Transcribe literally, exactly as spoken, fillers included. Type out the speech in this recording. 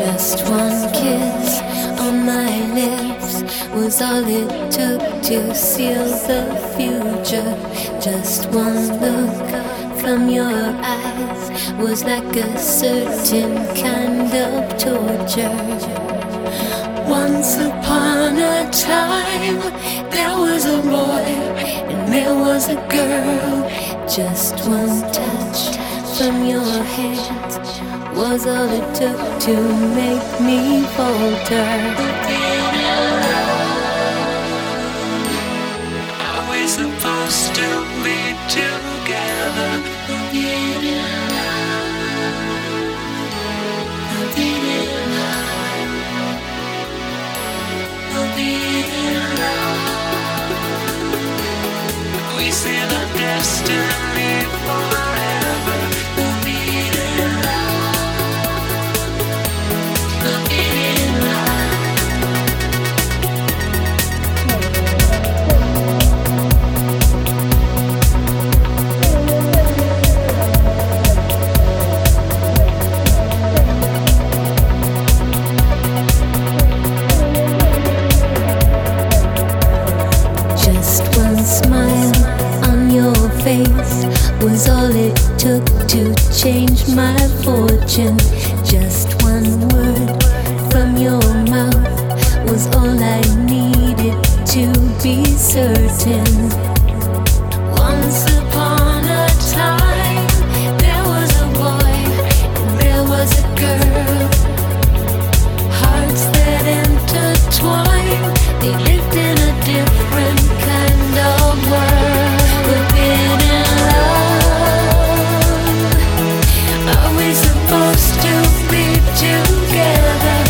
Just one kiss on my lips was all it took to seal the future. Just one look from your eyes was like a certain kind of torture. Once upon a time, there was a boy and there was a girl. Just one touch from your hands was all it took to make me falter. Are we supposed to be together? We see the destiny forever. Was all it took to change my fortune. Just one word from your mouth was all I needed to be certain. Once upon a time, there was a boy and there was a girl. Hearts that intertwine, they lived in a different kind of world. We've been in love. Are we supposed to be together?